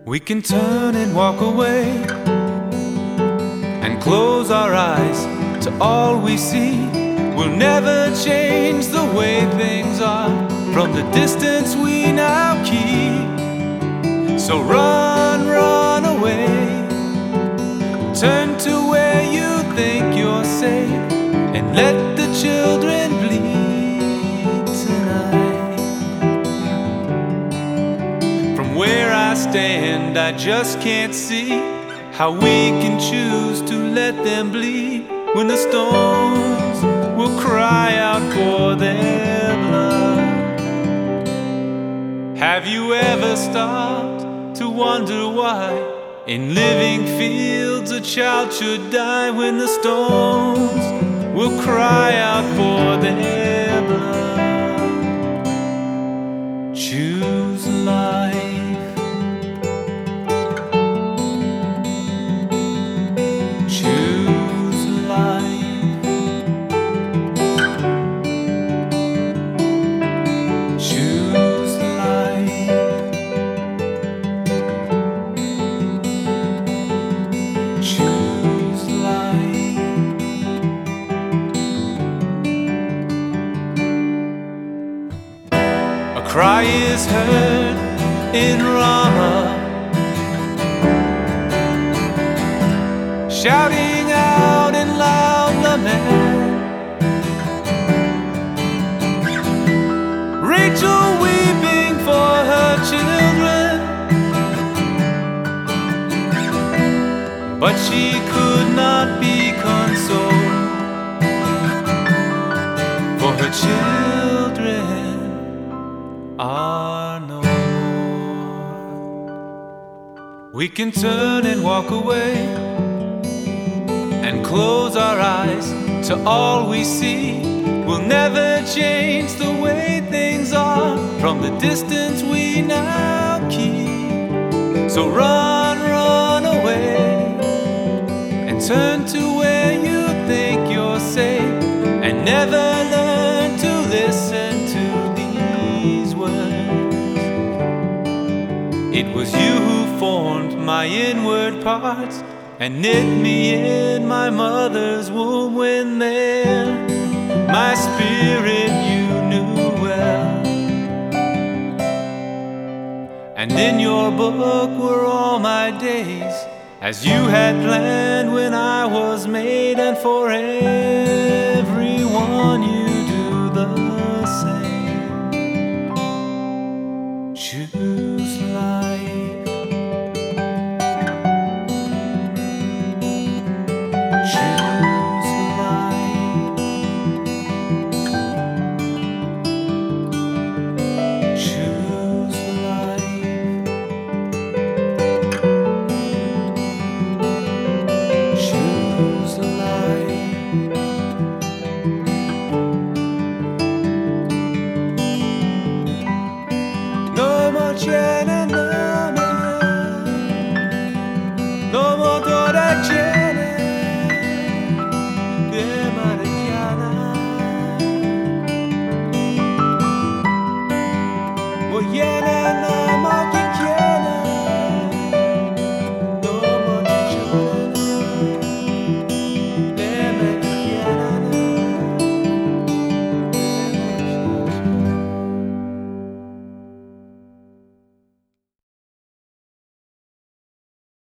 We can turn and walk away and close our eyes to all we see. We'll never change the way things are from the distance we now keep. So run, run away, turn to where you think you're safe, and let the children bleed tonight. From where I stand, I just can't see how we can choose to let them bleed when the stones will cry out for their blood. Have you ever stopped to wonder why in living fields a child should die when the stones will cry out for their blood? Choose life. Choose life. Choose life. Choose life. A cry is heard in Ramah, shouting out in loud lament. Rachel weeping for her children, but she could not be consoled, for her children are no more. We can turn and walk away and close our eyes to all we see. We'll never change the way things are from the distance we now keep. So run, run away and turn to where you think you're safe, and never learn to listen to these words. It was you who formed my inward parts and knit me in my mother's womb. When there, my spirit you knew well, and in your book were all my days, as you had planned when I was made, and for everyone you